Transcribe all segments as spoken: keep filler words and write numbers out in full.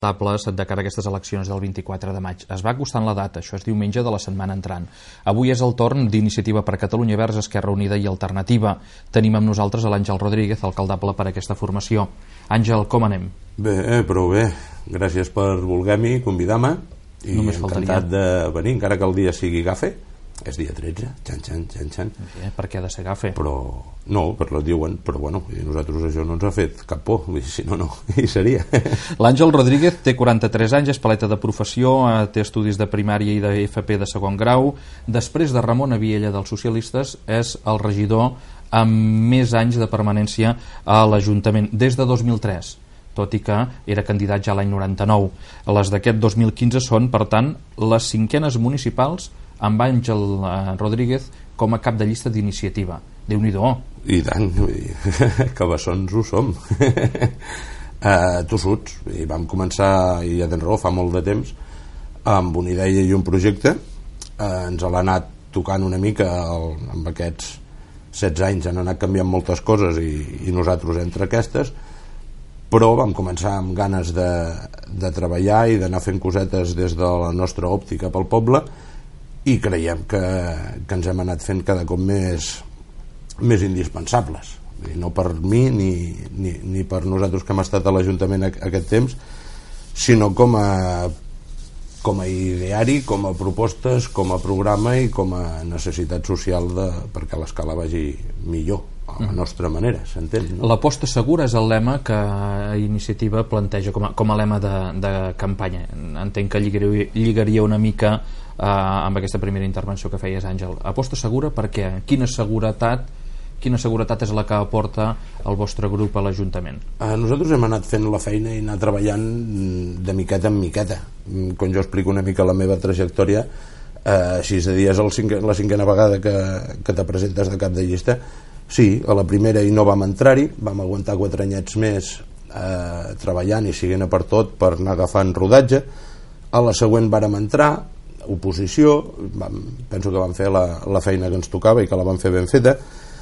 Tables de cara a aquestes eleccions del vint-i-quatre de maig. Es va acostant la data, això és diumenge de la setmana entrant. Avui és el torn d'Iniciativa per Catalunya Verds, Esquerra Unida i Alternativa. Tenim amb nosaltres a l'Àngel Rodríguez, alcaldable per aquesta formació. Àngel, com anem? Bé, eh, prou bé. Gràcies per voler-m'hi, convidar-me, i Només encantat de venir, encara que el dia sigui gafe. És dia tretze, xan, xan, xan, xan. Bé, per què ha de ser gafe? Però, no, per lo diuen, però bueno, i nosaltres això no ens ha fet cap por, vull dir, si no, no, hi seria. L'Àngel Rodríguez té quaranta-tres anys, és paleta de professió, té estudis de primària i de F P de segon grau. Després de Ramon Aviella dels Socialistes, és el regidor amb més anys de permanència a l'Ajuntament, des de dos mil tres. Tot i que era candidat ja l'any noranta-nou. Les d'aquest dos mil quinze són, per tant, les cinquenes municipals amb Àngel Rodríguez com a cap de llista d'Iniciativa. Déu-n'hi-do. I tant, vull dir, cabeçons ho som. uh, tossuts. I vam començar, i ja tens raó, fa molt de temps, amb una idea i un projecte. Uh, ens l'ha anat tocant una mica el, amb aquests setze anys, han anat canviant moltes coses i, i nosaltres entre aquestes, però vam començar amb ganes de, de treballar i d'anar fent cosetes des de la nostra òptica pel poble, i creiem que, que ens hem anat fent cada cop més, més indispensables. Vull dir, no per mi ni, ni, ni per nosaltres que hem estat a l'Ajuntament aquest temps, sinó com a, com a ideari, com a propostes, com a programa i com a necessitat social de, perquè l'escala vagi millor a la nostra manera, s'entén? No? L'aposta segura és el lema que Iniciativa planteja com a, com a lema de, de campanya. Entenc que lligaria, lligaria una mica eh, amb aquesta primera intervenció que feies, Àngel. Aposta segura perquè quina seguretat quina seguretat és la que aporta el vostre grup a l'Ajuntament? Eh, nosaltres hem anat fent la feina i anar treballant de miqueta en miqueta. Quan jo explico una mica la meva trajectòria, eh, sis de dies el cinquè, la cinquena vegada que, que te presentes de cap de llista. Sí, a la primera i no vam entrar-hi, vam aguantar quatre anyets més eh, treballant i siguent a per tot per anar agafant rodatge. A la següent vàrem entrar, oposició, vam, penso que vam fer la, la feina que ens tocava i que la vam fer ben feta.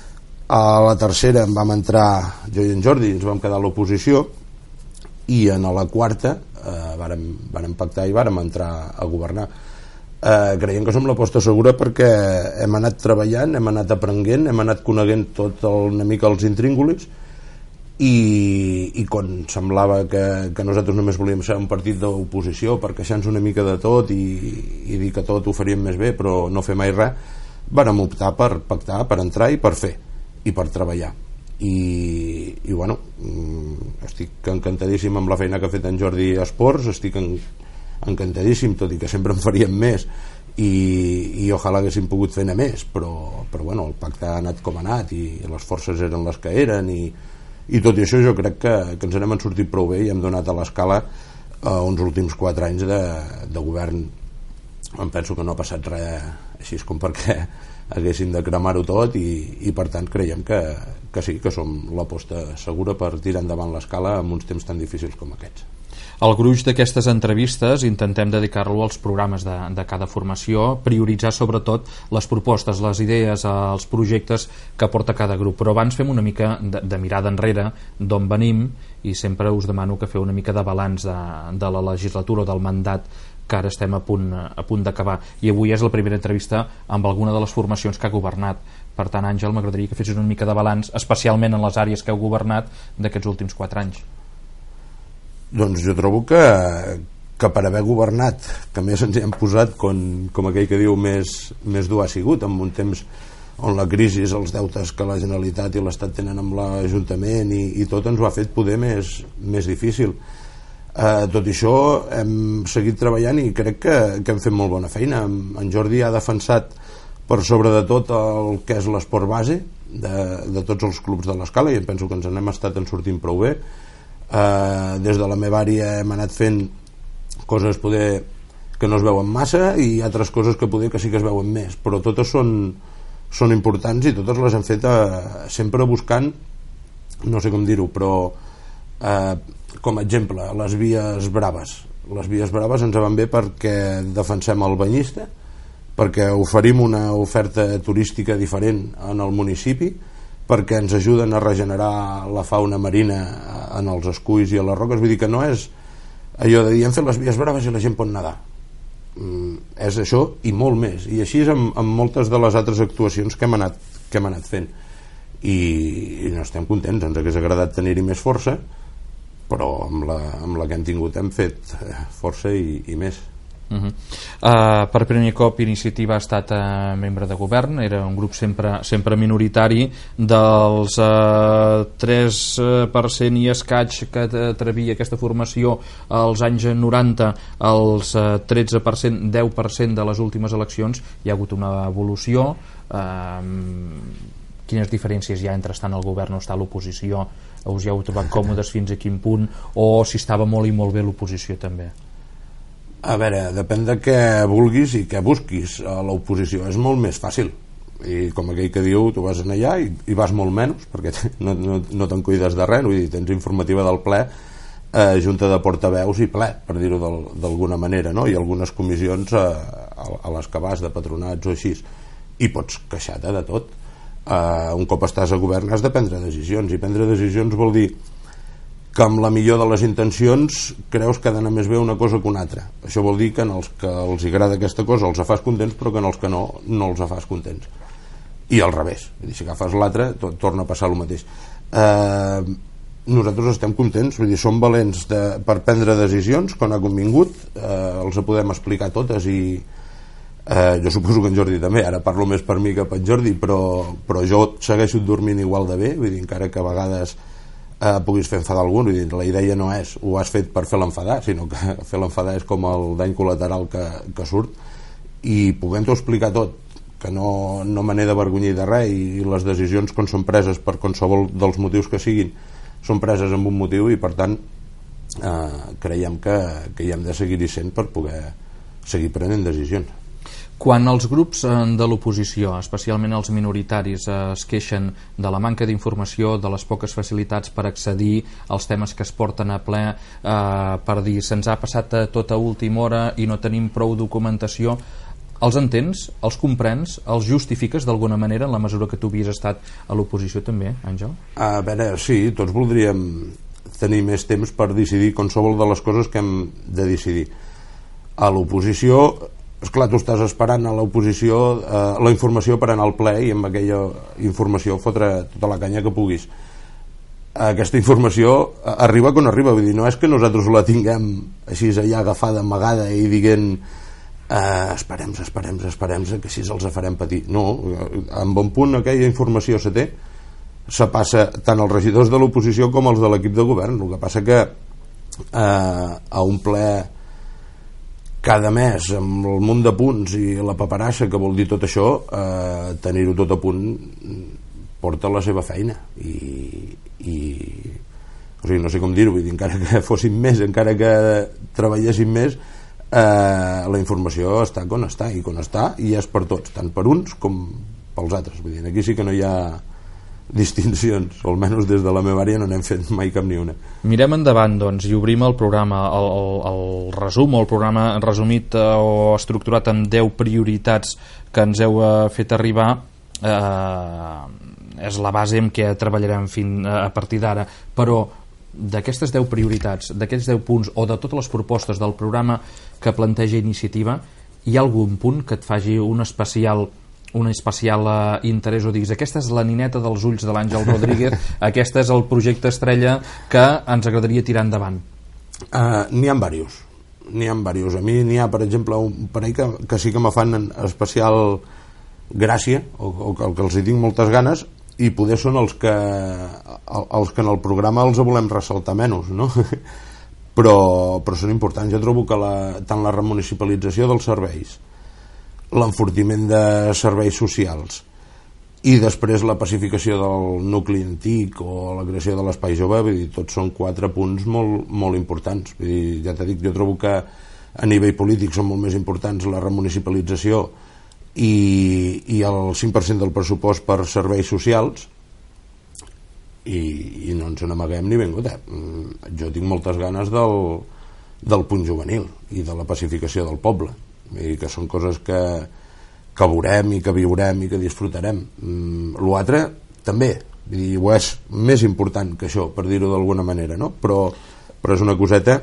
A la tercera vam entrar jo i en Jordi, ens vam quedar a l'oposició, i en la quarta eh, vàrem, vàrem pactar i vàrem entrar a governar. Eh, creiem que som l'aposta segura perquè hem anat treballant, hem anat aprenent, hem anat coneguent tot el, una mica els intríngulis, i, i quan semblava que, que nosaltres només volíem ser un partit d'oposició per queixar-nos una mica de tot i, i dir que tot ho faríem més bé però no fer mai res, vàrem optar per pactar, per entrar i per fer i per treballar. I, i bueno, estic encantadíssim amb la feina que ha fet en Jordi a Esports, estic en, encantadíssim, tot i que sempre en faríem més i, i ojalà haguéssim pogut fer més, però, però bueno, el pacte ha anat com ha anat i les forces eren les que eren i, i tot i això jo crec que, que ens n'hem sortit prou bé i hem donat a l'escala eh, uns últims quatre anys de, de govern. Em penso que no ha passat res així com perquè haguéssim de cremar-ho tot i, i per tant creiem que, que sí, que som l'aposta segura per tirar endavant l'escala en uns temps tan difícils com aquests. El gruix d'aquestes entrevistes intentem dedicar-lo als programes de, de cada formació, prioritzar sobretot les propostes, les idees, els projectes que porta cada grup, però abans fem una mica de, de mirada enrere d'on venim i sempre us demano que feu una mica de balanç de, de la legislatura o del mandat que ara estem a punt, a punt d'acabar, i avui és la primera entrevista amb alguna de les formacions que ha governat. Per tant, Àngel, m'agradaria que fessis una mica de balanç, especialment en les àrees que heu governat d'aquests últims quatre anys. Doncs jo trobo que, que per haver governat, que més ens hi hem posat com, com aquell que diu més, més dur ha sigut, en un temps on la crisi, els deutes que la Generalitat i l'Estat tenen amb l'Ajuntament i, i tot ens ho ha fet poder més, més difícil. Eh, tot i això hem seguit treballant i crec que, que hem fet molt bona feina. En Jordi ha defensat per sobre de tot el que és l'esport base de, de tots els clubs de l'escala i em penso que ens n'hem estat en sortint prou bé. Uh, des de la meva àrea hem anat fent coses poder que no es veuen massa i altres coses que poder que sí que es veuen més, però totes són, són importants i totes les hem fet uh, sempre buscant, no sé com dir-ho, però uh, com a exemple, les vies braves les vies braves ens van bé perquè defensem el banyista, perquè oferim una oferta turística diferent en el municipi, perquè ens ajuden a regenerar la fauna marina en els esculls i a les roques. Vull dir que no és allò de dir hem fet les vies braves i la gent pot nedar, mm, és això i molt més, i així és amb, amb moltes de les altres actuacions que hem anat, que hem anat fent, i, i no estem contents, ens hagués agradat tenir-hi més força, però amb la, amb la que hem tingut hem fet força i, i més. Uh -huh. uh, per primer cop Iniciativa ha estat uh, membre de govern, era un grup sempre, sempre minoritari. Dels uh, tres per cent i escaig que atrevia aquesta formació als anys noranta, els uh, tretze per cent, deu per cent de les últimes eleccions, hi ha hagut una evolució. uh, quines diferències hi ha entre estar en el govern o estar a l'oposició? Us hi heu trobat còmodes fins a quin punt, o si estava molt i molt bé l'oposició també? A veure, depèn de què vulguis i què busquis. A l'oposició és molt més fàcil, i com aquell que diu, tu vas allà i, i vas molt menys, perquè no, no, no te'n cuides de res, vull dir, tens informativa del ple, eh, junta de portaveus i ple, per dir-ho d'alguna manera, no? I algunes comissions eh, a, a les que vas, de patronats o així, i pots queixar-te de tot. Eh, un cop estàs a govern has de prendre decisions, i prendre decisions vol dir que amb la millor de les intencions creus que ha d'anar més bé una cosa que una altra. Això vol dir que en els que els agrada aquesta cosa els fas contents, però que en els que no, no els fas contents. I al revés, vull dir, si agafes l'altre torna a passar el mateix. Eh, nosaltres estem contents, vull dir, som valents de, per prendre decisions quan ha convingut, eh, els podem explicar totes, i eh, jo suposo que en Jordi també, ara parlo més per mi que per Jordi, però, però jo segueixo dormint igual de bé, vull dir, encara que a vegades Eh, puguis fer enfadar algú, vull dir, la idea no és ho has fet per fer l'enfadar, sinó que fer l'enfadar és com el dany col·lateral que, que surt, i puguem-t'ho explicar tot, que no, no me n'he d'avergonyir de res, i les decisions quan són preses per qualsevol dels motius que siguin són preses amb un motiu, i per tant eh, creiem que, que hi hem de seguir-hi sent per poder seguir prenent decisions. Quan els grups de l'oposició, especialment els minoritaris, es queixen de la manca d'informació, de les poques facilitats per accedir als temes que es porten a ple, eh, per dir se'ns ha passat a tota última hora i no tenim prou documentació, els entens, els comprens, els justifiques d'alguna manera en la mesura que tu havies estat a l'oposició també, Àngel? A veure, sí, tots voldríem tenir més temps per decidir qualsevol de les coses que hem de decidir. A l'oposició, esclar, tu estàs esperant a l'oposició eh, la informació per anar al ple i amb aquella informació fotre tota la canya que puguis. Aquesta informació arriba quan arriba, vull dir, no és que nosaltres la tinguem així allà agafada, amagada i diguent eh, esperem, esperem, esperem que així els farem patir. No, en bon punt aquella informació se té, se passa tant als regidors de l'oposició com als de l'equip de govern. El que passa que eh, a un ple cada mes amb el munt de punts i la paperassa que vol dir tot això, eh, tenir-ho tot a punt porta la seva feina, i, i o sigui, no sé com dir-ho, vull dir, encara que fossin més, encara que treballessin més, eh, la informació està on està, i on està, i és per tots, tant per uns com pels altres. Vull dir, aquí sí que no hi ha distincions, o almenys des de la meva àrea no n'hem fet mai cap ni una. Mirem endavant, doncs, i obrim el programa, el, el, el resum o el programa resumit eh, o estructurat en deu prioritats que ens heu eh, fet arribar. Eh, és la base amb què treballarem fin, eh, a partir d'ara, però d'aquestes deu prioritats, d'aquests deu punts o de totes les propostes del programa que planteja Iniciativa, hi ha algun punt que et faci un especial un especial uh, interès, o diguis aquesta és la nineta dels ulls de l'Àngel Rodríguez, aquest és el projecte estrella que ens agradaria tirar endavant? Uh, n'hi ha diversos, n'hi ha diversos. A mi n'hi ha, per exemple, un parell que, que sí que me fan especial gràcia, o, o que, que els hi tinc moltes ganes, i poder són els que els que en el programa els volem ressaltar menys, no? però, però són importants. Jo trobo que la, tant la remunicipalització dels serveis, l'enfortiment de serveis socials i després la pacificació del nucli antic o la creació de l'espai jove, vull dir, tots són quatre punts molt, molt importants. Vull dir, ja t'he dit, jo trobo que a nivell polític són molt més importants la remunicipalització i, i el cinc per cent del pressupost per serveis socials, i, i no ens n'amaguem ni ben gota. Jo tinc moltes ganes del, del punt juvenil i de la pacificació del poble, i que són coses que, que veurem i que viurem i que disfrutarem. Mm, l'altre també, vull dir, ho és més important que això, per dir-ho d'alguna manera, no? però, però és una coseta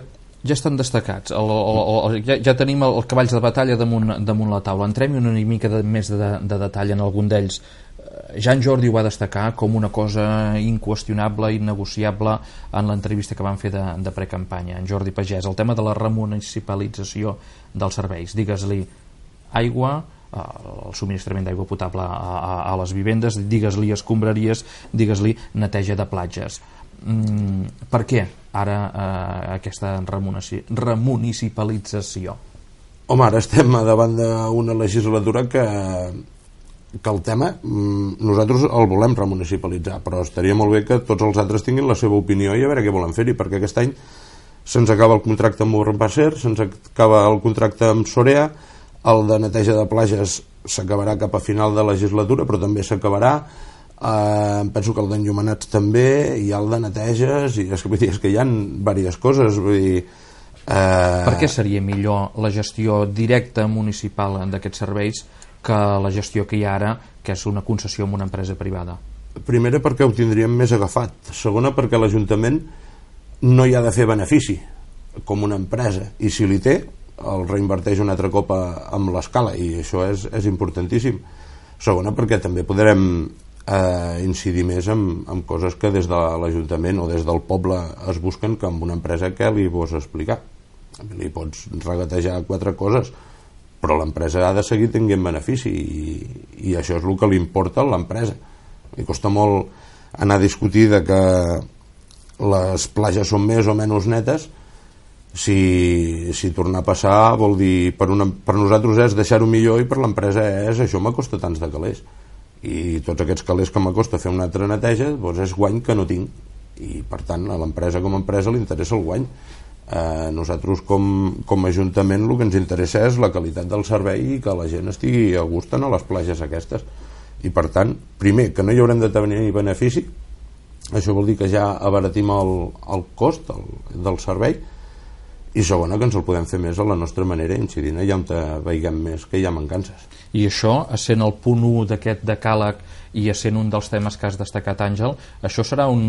Ja estan destacats, el, el, el, ja, ja tenim els el cavalls de batalla damunt, damunt la taula. Entrem una mica de, més de, de detall en algun d'ells. Jan Jordi ho va destacar com una cosa inqüestionable, innegociable en l'entrevista que van fer de, de precampanya. En Jordi Pagès, el tema de la remunicipalització dels serveis, digues-li aigua, el subministrament d'aigua potable a, a, a les vivendes, digues-li escombraries, digues-li neteja de platges. Mm, per què ara eh, aquesta remunicipalització? Home, ara estem davant d'una legislatura que, que el tema nosaltres el volem remunicipalitzar, però estaria molt bé que tots els altres tinguin la seva opinió i a veure què volen fer-hi, perquè aquest any se'ns acaba el contracte amb Urbacer, se'ns acaba el contracte amb Sorea, el de neteja de platges s'acabarà cap a final de legislatura, però també s'acabarà. Eh, penso que el d'enllumenats també, hi ha el de neteges, i és que, vull dir, és que hi ha diverses coses. Vull dir, eh... Per què seria millor la gestió directa municipal d'aquests serveis que la gestió que hi ha ara, que és una concessió amb una empresa privada? Primera, perquè ho tindríem més agafat. Segona, perquè l'Ajuntament no hi ha de fer benefici com una empresa, i si li té el reinverteix un altre cop amb l'escala, i això és, és importantíssim. Segona, perquè també podrem eh, incidir més en, en coses que des de l'Ajuntament o des del poble es busquen, que amb una empresa que li vols explicar. Li pots regatejar quatre coses, però l'empresa ha de seguir tenint benefici, i, i això és el que li importa a l'empresa. Li costa molt anar a discutir de que les platges són més o menys netes. Si, si tornar a passar vol dir, per, una, per nosaltres és deixar-ho millor, i per l'empresa és això m'acosta tants de calés, i tots aquests calés que m'acosta fer una altra neteja, doncs és guany que no tinc, i per tant a l'empresa com a empresa li interessa el guany. Eh, nosaltres com, com a Ajuntament el que ens interessa és la qualitat del servei i que la gent estigui a gust a les platges aquestes, i per tant, primer, que no hi haurem de tenir benefici. Això vol dir que ja abaratim el, el cost el, del servei, i segona, que ens el podem fer més a la nostra manera, incidint allà on veiem més que hi ha mancances. I això, essent el punt u d'aquest decàleg i essent un dels temes que has destacat, Àngel, això serà un,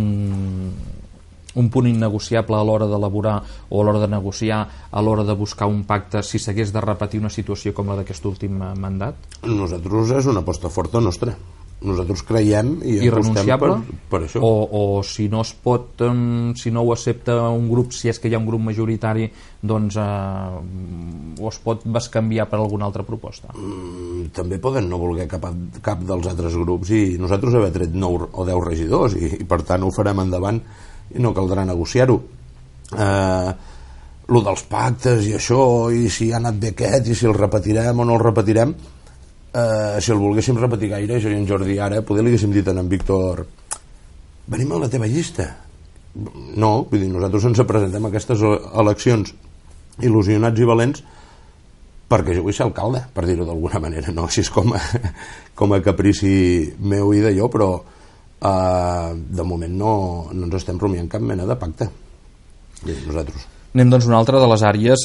un punt innegociable a l'hora d'elaborar o a l'hora de negociar, a l'hora de buscar un pacte, si s'hagués de repetir una situació com la d'aquest últim mandat? Nosaltres és una aposta forta nostra. Nosaltres creiem i apostem per, per això. O, o si no es pot, um, si no ho accepta un grup, si és que hi ha un grup majoritari, doncs uh, o es pot bescanviar per alguna altra proposta? Mm, també poden no voler cap, cap dels altres grups, i nosaltres haver tret nou o deu regidors, i, i per tant ho farem endavant i no caldrà negociar-ho. Eh, lo dels pactes i això, i si ha anat bé aquest, i si el repetirem o no el repetirem, Uh, si el volguéssim repetir gaire, jo i en Jordi ara poder li haguéssim dit a en Víctor, venim a la teva llista. No, vull dir, nosaltres ens presentem a aquestes eleccions il·lusionats i valents perquè jo vull ser alcalde, per dir-ho d'alguna manera, no així com a, com a caprici meu i d'allò, però uh, de moment no, no ens estem rumiant cap mena de pacte. Bé, nosaltres. Anem doncs a una altra de les àrees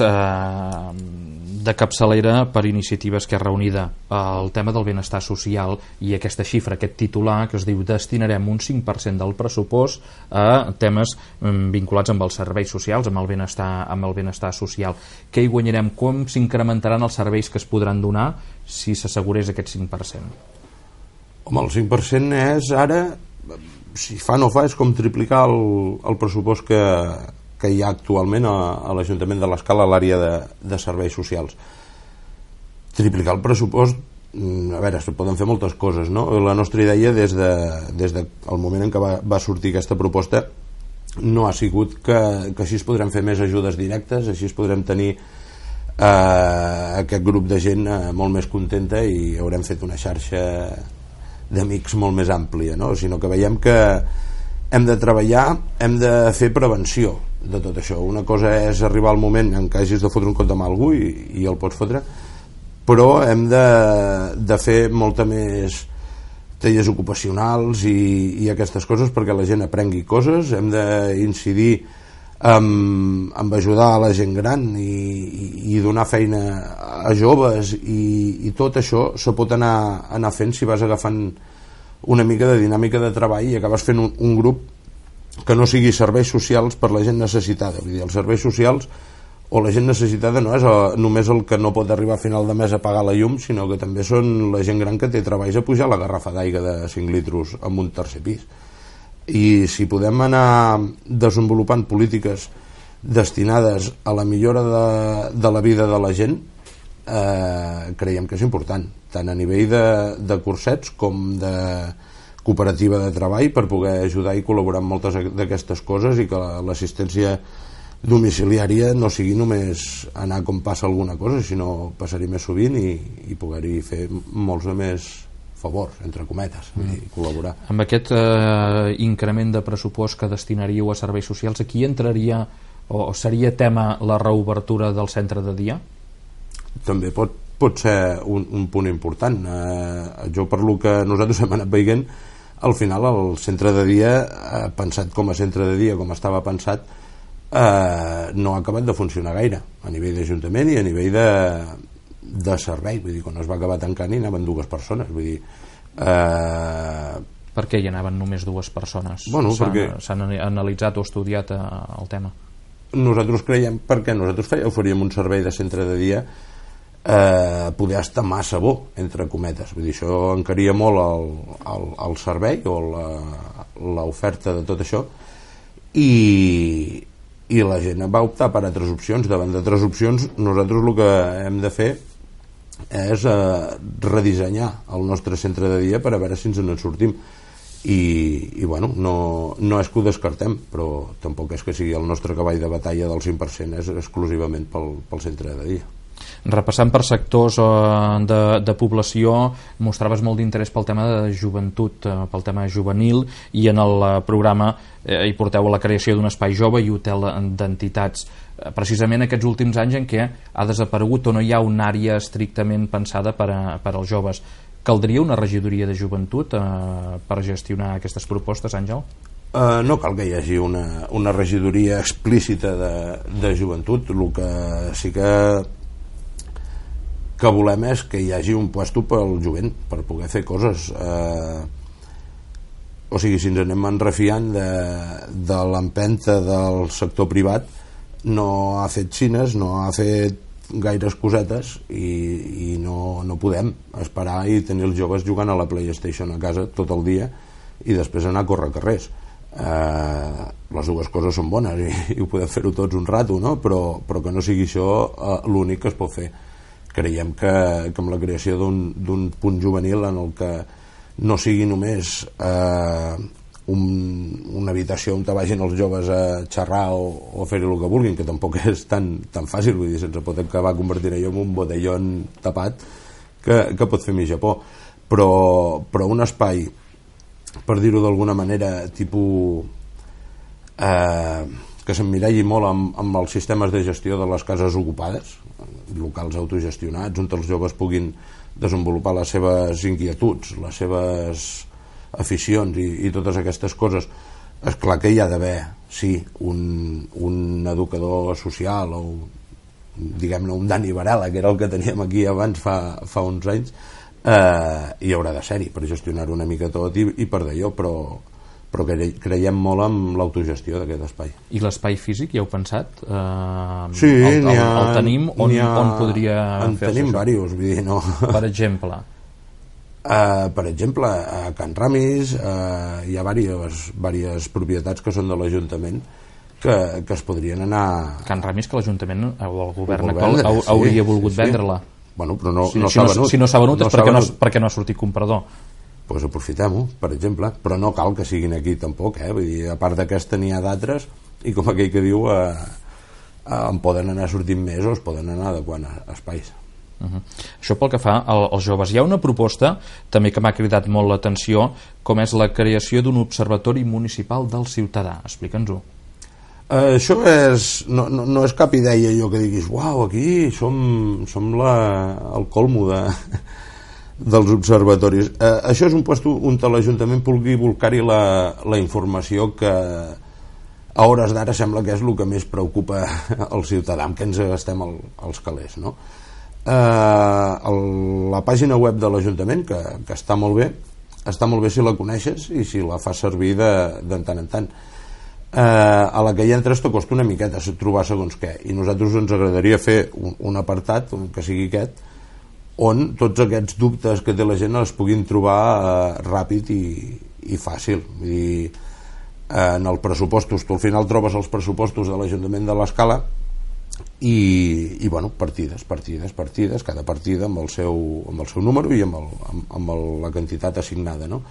eh, de capçalera per Iniciativa Esquerra Unida, el tema del benestar social, i aquesta xifra, aquest titular que es diu destinarem un cinc per cent del pressupost a temes vinculats amb els serveis socials, amb el benestar, amb el benestar social. Què hi guanyarem? Com s'incrementaran els serveis que es podran donar si s'assegurés aquest cinc per cent? Home, el cinc per cent és ara, si fa no fa, és com triplicar el, el pressupost que que hi ha actualment a, a l'Ajuntament de l'Escala, a l'àrea de, de serveis socials. Triplicar el pressupost, a veure, es poden fer moltes coses, no? La nostra idea des de, des de el moment en què va, va sortir aquesta proposta no ha sigut que, que així es podrem fer més ajudes directes, així es podrem tenir eh, aquest grup de gent eh, molt més contenta, i haurem fet una xarxa d'amics molt més àmplia, no? Sinó que veiem que hem de treballar, hem de fer prevenció de tot això. Una cosa és arribar al moment en què hagis de fotre un compte amb algú i, i el pots fotre, però hem de, de fer molta més tallers ocupacionals i, i aquestes coses perquè la gent aprengui coses. Hem d'incidir en, en ajudar a la gent gran i, i, i donar feina a joves, i, i tot això se pot anar, anar fent si vas agafant una mica de dinàmica de treball i acabes fent un, un grup que no sigui serveis socials per la gent necessitada. Vull dir, els serveis socials o la gent necessitada no és el, només el que no pot arribar a final de mes a pagar la llum, sinó que també són la gent gran que té treballs a pujar la garrafa d'aigua de cinc litres en un tercer pis. I si podem anar desenvolupant polítiques destinades a la millora de, de la vida de la gent, eh, creiem que és important, tant a nivell de, de cursets com de cooperativa de treball, per poder ajudar i col·laborar amb moltes d'aquestes coses, i que l'assistència domiciliària no sigui només anar com passa alguna cosa, sinó passar-hi més sovint i, i poder-hi fer molts de més favors, entre cometes, mm. i col·laborar. Amb aquest eh, increment de pressupost que destinaríeu a serveis socials, aquí entraria o, o seria tema la reobertura del centre de dia? També pot, pot ser un, un punt important. Eh, jo, per lo que nosaltres hem anat veient, al final el centre de dia, eh, pensat com a centre de dia, com estava pensat, eh, no ha acabat de funcionar gaire a nivell d'Ajuntament i a nivell de, de servei. Vull dir, quan es va acabar tancant hi anaven dues persones. Vull dir, eh, per què hi anaven només dues persones? Bueno, s'han, perquè s'han analitzat o estudiat eh, el tema? Nosaltres creiem, perquè nosaltres feia, oferíem un servei de centre de dia eh, poder estar massa bo, entre cometes. Vull dir, això encaria molt el, el, el servei o l'oferta de tot això, i, i la gent va optar per altres opcions. Davant d'altres opcions, nosaltres el que hem de fer és eh, redissenyar el nostre centre de dia per a veure si ens en sortim. I, i bueno, no, no és que ho descartem, però tampoc és que sigui el nostre cavall de batalla del cinc per cent, és exclusivament pel, pel centre de dia. Repassant per sectors eh, de, de població, mostraves molt d'interès pel tema de joventut, eh, pel tema juvenil, i en el eh, programa eh, hi porteu la creació d'un espai jove i hotel d'entitats, eh, precisament aquests últims anys en què ha desaparegut o no hi ha una àrea estrictament pensada per, a, per als joves. Caldria una regidoria de joventut eh, per gestionar aquestes propostes, Àngel? Uh, no cal que hi hagi una, una regidoria explícita de, de joventut. El que sí que que volem és que hi hagi un puesto pel jovent, per poder fer coses. Eh, o sigui, si ens anem enrefiant de, de l'empenta del sector privat, no ha fet cines, no ha fet gaires cosetes, i, i no, no podem esperar i tenir els joves jugant a la PlayStation a casa tot el dia i després anar a córrer carrers. Eh, les dues coses són bones i, i ho podem fer-ho tots un rato, no? però, però que no sigui això eh, l'únic que es pot fer. Creiem que, que amb la creació d'un punt juvenil en el que no sigui només eh, un, una habitació on vagin els joves a xerrar o, o fer-hi el que vulguin, que tampoc és tan, tan fàcil, vull dir, se'ns pot acabar convertint allò en un botellón tapat que, que pot fer mig Japó, però, però un espai, per dir-ho d'alguna manera, tipus eh, que s'emmiralli molt amb, amb els sistemes de gestió de les cases ocupades, locals autogestionats, on els joves puguin desenvolupar les seves inquietuds, les seves aficions i, i totes aquestes coses. És clar que hi ha d'haver, sí, un, un educador social o diguem-ne un Dani Varela, que era el que teníem aquí abans fa, fa uns anys, eh, hi haurà de ser-hi per gestionar una mica tot i, i per d'allò, però però creiem molt en l'autogestió d'aquest espai. I l'espai físic, ja heu pensat? Uh, sí, el, el, ha, el tenim? On, ha, on podria en fer-se tenim diversos, vull dir, no. Per exemple? Uh, per exemple, a Can Ramis uh, hi ha diverses, diverses propietats que són de l'Ajuntament que, que es podrien anar... Can Ramis, que l'Ajuntament o el govern, el govern actual sí, hauria volgut sí, sí. vendre-la. Bueno, però no, si, no si s'ha no, venut. Si no s'ha venut no és perquè, venut. No, perquè no ha sortit comprador. Pues aprofitem-ho, per exemple, però no cal que siguin aquí tampoc, eh? Vull dir, a part d'aquesta n'hi ha d'altres, i com aquell que diu eh, eh, en poden anar sortint més o es poden anar adequant a, a espais. Uh -huh. Això pel que fa al, als joves. Hi ha una proposta també que m'ha cridat molt l'atenció, com és la creació d'un observatori municipal del ciutadà. Explica'ns-ho. Uh, això és, no, no, no és cap idea allò que diguis, uau, aquí som, som la, el colmo de dels observatoris. Eh, això és un lloc on l'Ajuntament pugui volcar-hi la, la informació que a hores d'ara sembla que és el que més preocupa al ciutadà, amb què ens gastem el, els calés, no? Eh, el, la pàgina web de l'Ajuntament, que, que està molt bé, està molt bé si la coneixes i si la fas servir de, de tant en tant. a la que hi entres te costa una miqueta trobar segons què, i nosaltres ens agradaria fer un, un apartat que sigui aquest, on tots aquests dubtes que té la gent els puguin trobar eh, ràpid i, i fàcil. Vull dir, eh, en els pressupostos tu al final trobes els pressupostos de l'Ajuntament de l'Escala i, i bueno, partides, partides, partides, cada partida amb el seu, amb el seu número i amb, el, amb, amb el, la quantitat assignada, no?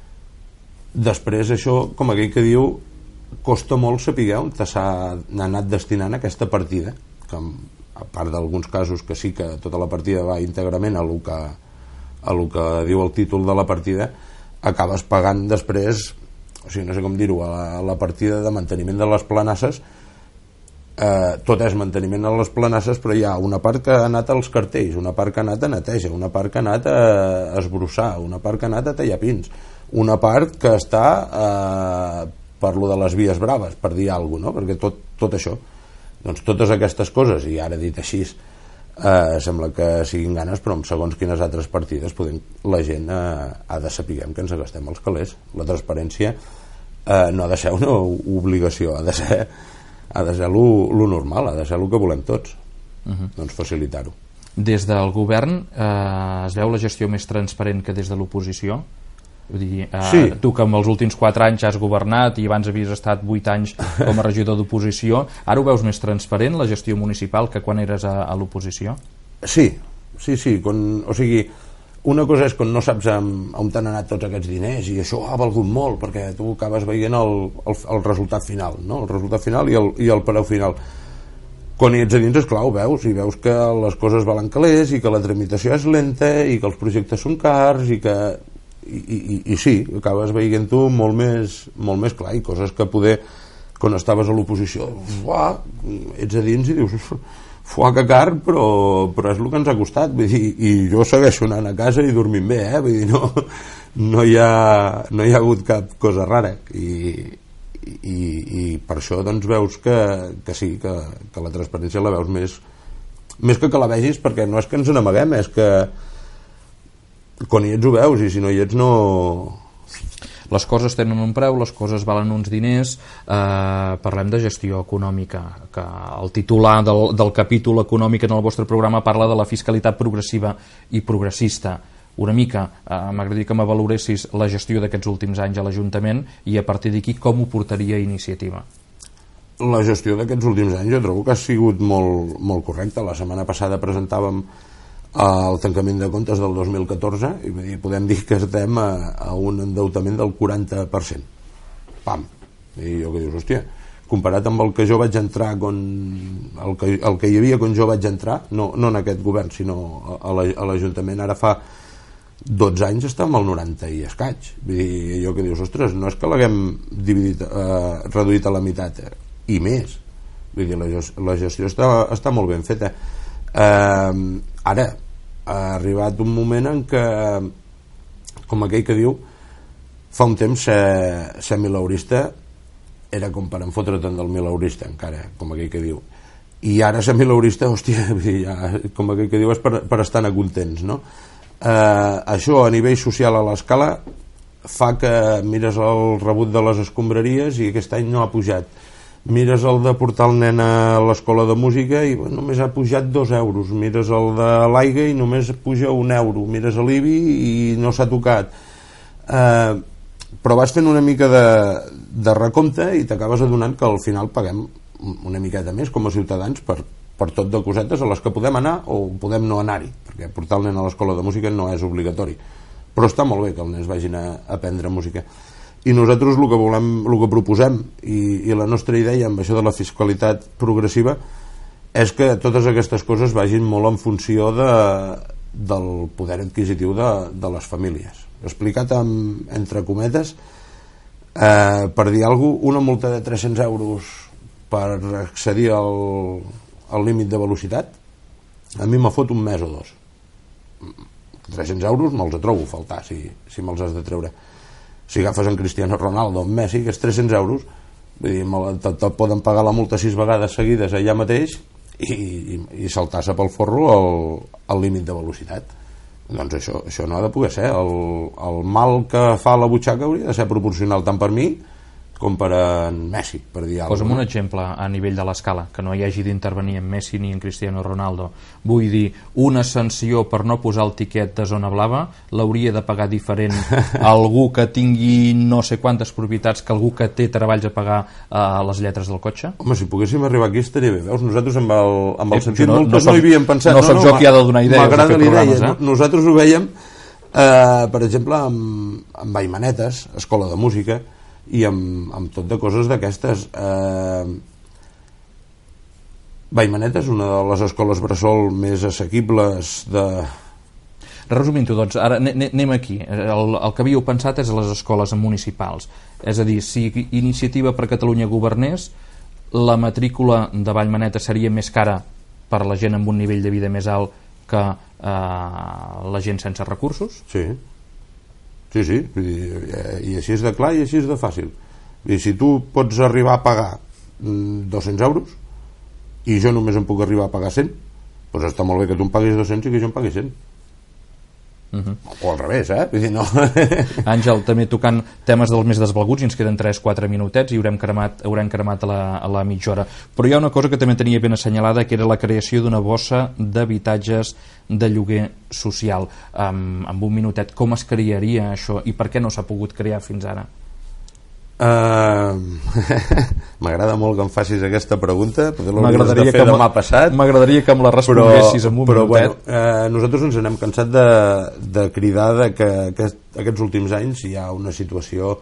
Després això, com aquell que diu, costa molt saber on s'ha anat destinant aquesta partida, que a part d'alguns casos que sí que tota la partida va íntegrament a lo que, a lo que diu el títol de la partida, acabes pagant després, o sigui, no sé com dir-ho, a la, a la partida de manteniment de les planasses, eh, tot és manteniment a les planasses, però hi ha una part que ha anat als cartells, una part que ha anat a neteja, una part que ha anat a esbrossar, una part que ha anat a tallar pins, una part que està eh, per lo de les vies braves, per dir alguna cosa, no? Perquè tot, tot això, doncs totes aquestes coses, i ara dit així eh, sembla que siguin ganes, però amb segons quines altres partides podem, la gent eh, ha de saber que ens gastem els calés. La transparència eh, no ha de ser una obligació, ha de ser, ha de ser lo, lo normal, ha de ser el que volem tots. Uh-huh. Doncs facilitar-ho. Des del govern eh, es veu la gestió més transparent que des de l'oposició? Vull dir, eh, sí. Tu que amb els últims quatre anys has governat i abans havies estat vuit anys com a regidor d'oposició, ara ho veus més transparent la gestió municipal que quan eres a, a l'oposició? Sí, sí, sí quan, o sigui, una cosa és quan no saps on, on t'han anat tots aquests diners i això ha valgut molt perquè tu acabes veient el, el, el resultat final, no? El resultat final i el, i el preu final. Quan hi ets a dins, esclar, ho veus i veus que les coses valen calés i que la tramitació és lenta i que els projectes són cars i que I, i, i sí, acabes veient-ho molt més, molt més clar, i coses que poder quan estaves a l'oposició fuà, ets a dins i dius fuà que car, però, però és el que ens ha costat, vull dir, i jo segueixo anant a casa i dormint bé, eh? Vull dir, no, no, hi ha, no hi ha hagut cap cosa rara i, i, i per això doncs veus que, que sí, que, que la transparència la veus més més que que la vegis, perquè no és que ens n'amaguem, és que quan hi ets ho veus i si no hi ets no... Les coses tenen un preu, les coses valen uns diners, eh, parlem de gestió econòmica, que el titular del, del capítol econòmic en el vostre programa parla de la fiscalitat progressiva i progressista. Una mica, eh, m'agradaria que m'avaloressis la gestió d'aquests últims anys a l'Ajuntament i a partir d'aquí com ho portaria a Iniciativa. La gestió d'aquests últims anys jo trobo que ha sigut molt, molt correcta. La setmana passada presentàvem el tancament de comptes del dos mil catorze i podem dir que estem a, a un endeutament del quaranta per cent. Pam! I jo que dius, hòstia, comparat amb el que jo vaig entrar quan, el, que, el que hi havia quan jo vaig entrar, no, no en aquest govern sinó a, a l'Ajuntament ara fa dotze anys està amb el noranta i escaig. Vull dir, jo que dius, ostres, no és que l'haguem dividit, eh, reduït a la meitat eh, i més. Vull dir, la, la gestió està, està molt ben feta. Eh, ara ha arribat un moment en què, com aquell que diu, fa un temps ser, ser milaurista era com per enfotre-te'n del milaurista encara, com aquell que diu, i ara ser milaurista, hòstia, ja, com aquell que diu, és per, per estar contents, no? Eh, això a nivell social a l'Escala fa que mires el rebut de les escombraries i aquest any no ha pujat. Mires el de portar el nen a l'escola de música i bueno, només ha pujat dos euros, mires el de l'aigua i només puja un euro, mires l'I B I i no s'ha tocat, eh, però vas fent una mica de, de recompte i t'acabes adonant que al final paguem una miqueta més com a ciutadans per, per tot de cosetes a les que podem anar o podem no anar-hi, perquè portar el nen a l'escola de música no és obligatori, però està molt bé que els nens vagin a aprendre música. I nosaltres el que volem, el que proposem i, i la nostra idea amb això de la fiscalitat progressiva és que totes aquestes coses vagin molt en funció de, del poder adquisitiu de, de les famílies. Explicat amb, entre cometes, eh, per dir alguna cosa, una multa de tres-cents euros per accedir al, al límit de velocitat a mi m'ha fot un mes o dos. tres-cents euros me'ls trobo a faltar si, si me'ls has de treure. Si agafes en Cristiano Ronaldo, en Messi, que és tres-cents euros, vull dir, te, te poden pagar la multa sis vegades seguides allà mateix i, i, i saltar-se pel forro el, el límit de velocitat. Doncs això, això no ha de poder ser. El, el mal que fa la butxaca hauria de ser proporcional tant per mi com per a Messi, per dir alguna cosa. Posa'm un exemple a nivell de l'escala, que no hi hagi d'intervenir en Messi ni en Cristiano Ronaldo. Vull dir, una sanció per no posar el tiquet de zona blava l'hauria de pagar diferent algú que tingui no sé quantes propietats que algú que té treballs a pagar a les lletres del cotxe? Home, si poguéssim arribar aquí estaria bé. Veus, nosaltres amb el, amb el eh, sentit no, multes no, no hi havíem pensat. No, no soc jo qui ha de donar idees. M'agrada la idea. Eh? Nosaltres ho veiem, eh, per exemple, amb, amb Vallmanetes, escola de música, i amb, amb tot de coses d'aquestes. eh, Vallmanetes és una de les escoles bressol més assequibles de... Resumint-ho, doncs, ara anem aquí. El, el que havíeu pensat és les escoles municipals. És a dir, si Iniciativa per Catalunya governés, la matrícula de Vallmanetes seria més cara per la gent amb un nivell de vida més alt que eh, la gent sense recursos? Sí. Sí, sí, i així és de clar i així és de fàcil. I si tu pots arribar a pagar dos-cents euros i jo només em puc arribar a pagar cent, doncs està molt bé que tu em paguis dos-cents i que jo em pagui cent. Uh-huh. O al revés, eh? Vull dir, no. Àngel, també tocant temes dels més desvalguts, i ens queden tres quatre minutets i haurem cremat, haurem cremat a, la, a la mitja hora, però hi ha una cosa que també tenia ben assenyalada, que era la creació d'una bossa d'habitatges de lloguer social. Um, amb un minutet, com es crearia això i per què no s'ha pogut crear fins ara? Uh, m'agrada molt que em facis aquesta pregunta, perquè l'hauries de fer demà passat. M'agradaria que em la responguessis en un però, minutet. Bueno, uh, nosaltres ens n'hem cansat de, de cridar de que, que aquests últims anys hi ha una situació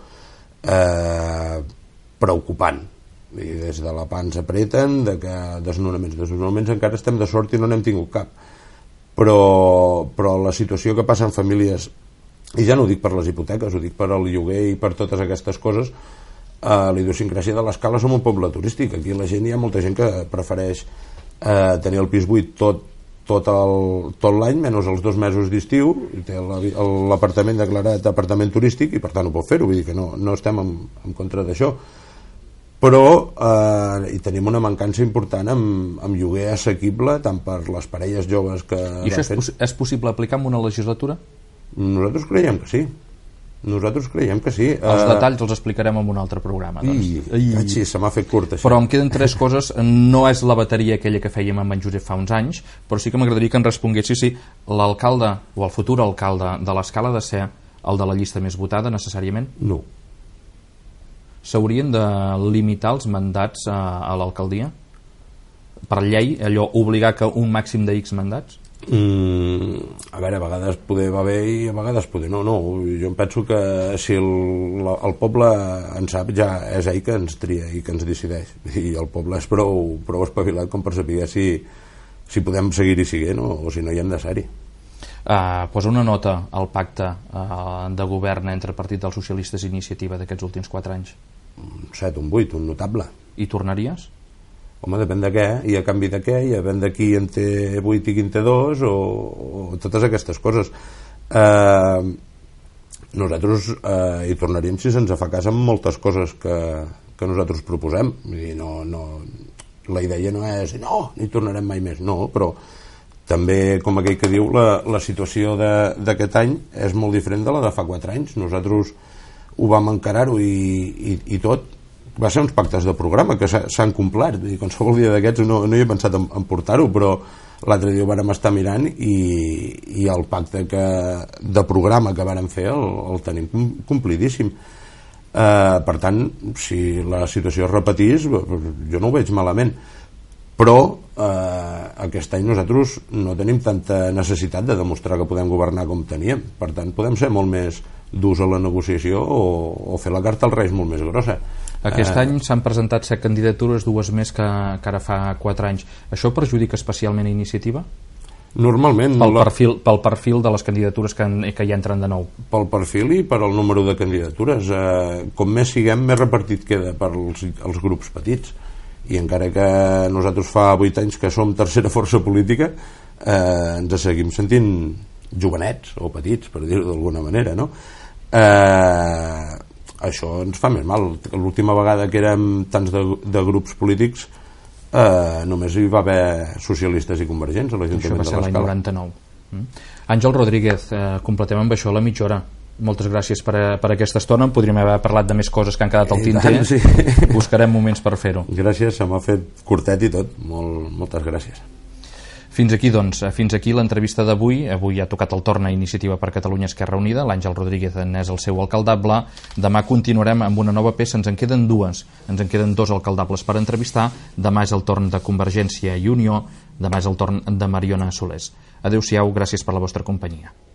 uh, preocupant. I des de la PAN s'apreten, de que desnonaments, desnonaments encara estem de sort i no n'hem tingut cap. Però, però la situació que passa en famílies, i ja no ho dic per les hipoteques, ho dic per al lloguer i per totes aquestes coses, eh, la idiosincràsia de l'Escala som un poble turístic. Aquí la gent, hi ha molta gent que prefereix eh, tenir el pis buit tot, tot, el, tot l'any, menys els dos mesos d'estiu, i té l'apartament declarat apartament turístic i per tant ho pot fer-ho, vull dir que no, no estem en, en contra d'això, però eh, hi tenim una mancança important amb, amb lloguer assequible tant per les parelles joves que... I això és, poss és possible aplicar en una legislatura? Nosaltres creiem que sí. Nosaltres creiem que sí. Els detalls els explicarem en un altre programa. Doncs. I, I... Sí, se m'ha fet curt això. Però em queden tres coses. No és la bateria aquella que fèiem amb en Josep fa uns anys, però sí que m'agradaria que em responguessis si l'alcalde o el futur alcalde de l'Escala ha de ser el de la llista més votada necessàriament? No. S'haurien de limitar els mandats a, a l'alcaldia? Per llei, allò, obligar que un màxim de X mandats? Mm, a veure, a vegades poder va bé i a vegades poder no, no. Jo em penso que si el, el poble en sap, ja és ell que ens tria i que ens decideix, i el poble és prou, prou espavilat com per saber si, si podem seguir-hi siguent o, o si no hi hem de ser-hi. Uh, posa una nota al pacte uh, de govern entre Partit dels Socialistes i Iniciativa d'aquests últims quatre anys. Un set, un vuit, un notable. I tornaries? Home, depèn de què, i a canvi de què, i depèn de qui en té vuit i qui en té dos, o, o totes aquestes coses. Eh, nosaltres eh, hi tornaríem si se'ns fa cas amb moltes coses que, que nosaltres proposem. Vull dir, no, no, la idea no és no, no hi tornarem mai més, no, però també, com aquell que diu, la, la situació d'aquest any és molt diferent de la de fa quatre anys. Nosaltres ho vam encarar-ho i, i, i tot va ser uns pactes de programa que s'han complert. Vull dir, qualsevol dia d'aquests no, no hi he pensat en, en portar-ho, però l'altre dia ho vàrem estar mirant i, i el pacte que, de programa que vàrem fer el, el tenim complidíssim. Eh, per tant, si la situació es repetís, jo no ho veig malament, però eh, aquest any nosaltres no tenim tanta necessitat de demostrar que podem governar com teníem. Per tant, podem ser molt més durs a la negociació o, o fer la carta als Reis molt més grossa. Aquest eh... any s'han presentat set candidatures, dues més que, que ara fa quatre anys. Això perjudica especialment a Iniciativa? Normalment... Pel perfil, pel perfil de les candidatures que, que hi entren de nou? Pel perfil i per el número de candidatures. Eh, com més siguem, més repartit queda per als, als grups petits. I encara que nosaltres fa vuit anys que som tercera força política, eh, ens seguim sentint jovenets o petits, per dir-ho d'alguna manera, no? Eh, això ens fa més mal. L'última vegada que érem tants de, de grups polítics eh, només hi va haver socialistes i convergents a l'Ajuntament de l'Escala. Això va ser l'any noranta-nou. Mm. Àngel Rodríguez, eh, completem amb això la mitja hora. moltes gràcies per, a, per aquesta estona. En podríem haver parlat de més coses que han quedat al tinter. Tant, sí. Buscarem moments per fer-ho. Gràcies, se m'ha fet curtet i tot. Molt, moltes gràcies. Fins aquí, doncs, fins aquí l'entrevista d'avui. Avui ha tocat el torn a Iniciativa per Catalunya Esquerra Unida. L'Àngel Rodríguez n'és el seu alcaldable. Demà continuarem amb una nova peça. Ens en queden dues. Ens en queden dos alcaldables per entrevistar. Demà és el torn de Convergència i Unió. Demà és el torn de Mariona Solés. Adéu-siau, gràcies per la vostra companyia.